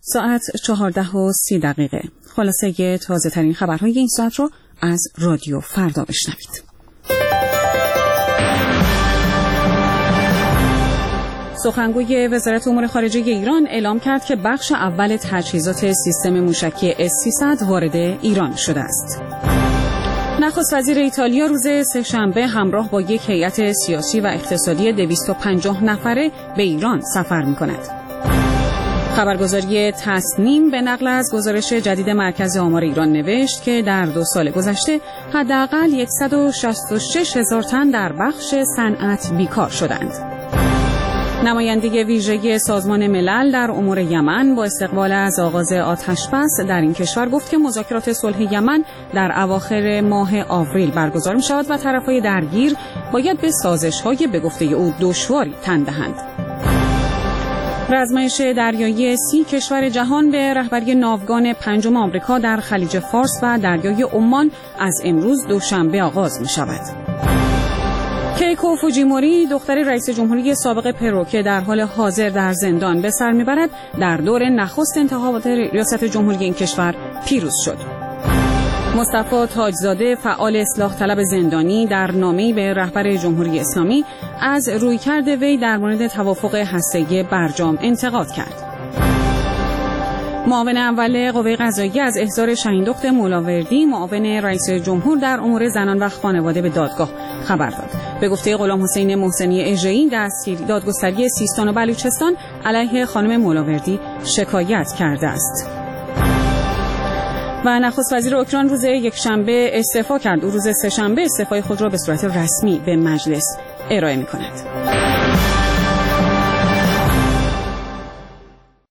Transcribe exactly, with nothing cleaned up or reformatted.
ساعت چهارده و سی دقیقه. خلاصه تازه ترین خبرهای این ساعت رو از رادیو فردا بشنوید. سخنگوی وزارت امور خارجه ایران اعلام کرد که بخش اول تجهیزات سیستم موشکی اس سیصد وارد ایران شده است. نخست وزیر ایتالیا روز سه‌شنبه همراه با یک هیئت سیاسی و اقتصادی دویست و پنجاه نفره به ایران سفر می‌کند. خبرگزاری تصنیم به نقل از گزارش جدید مرکز آمار ایران نوشت که در دو سال گذشته حداقل صد و شصت و شش هزار تن در بخش صنعت بیکار شدند. نماینده ویژه سازمان ملل در امور یمن با استقبال از آغاز آتش‌بس در این کشور گفت که مذاکرات صلح یمن در اواخر ماه آوریل برگزار می‌شود و طرف‌های درگیر باید به سازش‌های به گفته او دشواری تن دهند. رزمایش دریایی سی کشور جهان به رهبری ناوگان پنجم آمریکا در خلیج فارس و دریای عمان از امروز دوشنبه آغاز می‌شود. کیکو فوجیموری دختر رئیس جمهوری سابق پرو که در حال حاضر در زندان به سر میبرد در دور نخست انتخابات ریاست جمهوری این کشور پیروز شد. مصطفی تاجزاده فعال اصلاح طلب زندانی در نامه‌ای به رهبر جمهوری اسلامی از رویکرد وی در مورد توافق هسته‌ای برجام انتقاد کرد. معاون اول قوه قضاییه از احضار شهیندخت مولاوردی معاون رئیس جمهور در امور زنان و خانواده به دادگاه خبر داد. به گفته غلام حسین محسنی اژه‌ای دستگیر دادگستری سیستان و بلوچستان علیه خانم مولاوردی شکایت کرده است. و نخست وزیر اوکراین روز یکشنبه استعفا کرد. او روز سه‌شنبه استعفای خود را به صورت رسمی به مجلس ارائه می‌کند.